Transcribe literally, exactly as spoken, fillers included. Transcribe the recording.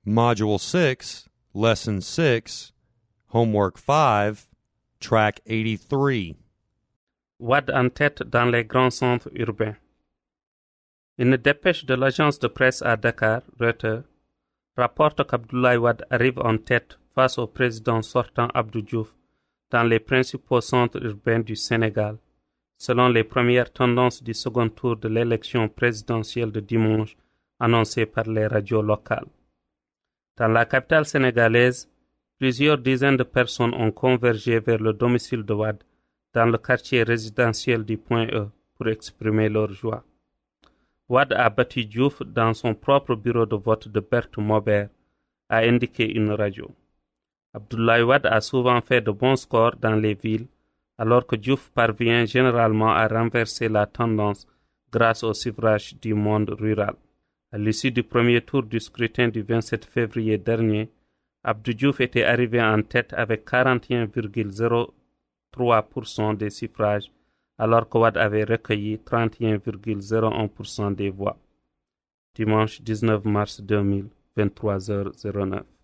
Module six, Lesson six, Homework five, Track eighty-three. Wade en tête dans les grands centres urbains. Une dépêche de l'agence de presse à Dakar, Reuters, rapporte qu'Abdoulaye Wade arrive en tête face au président sortant Abdou Diouf dans les principaux centres urbains du Sénégal, selon les premières tendances du second tour de l'élection présidentielle de dimanche annoncée par les radios locales. Dans la capitale sénégalaise, plusieurs dizaines de personnes ont convergé vers le domicile de Wade dans le quartier résidentiel du Point E pour exprimer leur joie. Wade a battu Diouf dans son propre bureau de vote de Berthe Maubert, a indiqué une radio. Abdoulaye Wade a souvent fait de bons scores dans les villes, alors que Diouf parvient généralement à renverser la tendance grâce au suffrage du monde rural. À l'issue du premier tour du scrutin du vingt-sept février dernier, Abdou Diouf était arrivé en tête avec quarante et un virgule zéro trois pour cent des suffrages, alors que Wade avait recueilli trente et un virgule zéro un pour cent des voix. Dimanche dix-neuf mars deux mille, vingt-trois heures zéro neuf.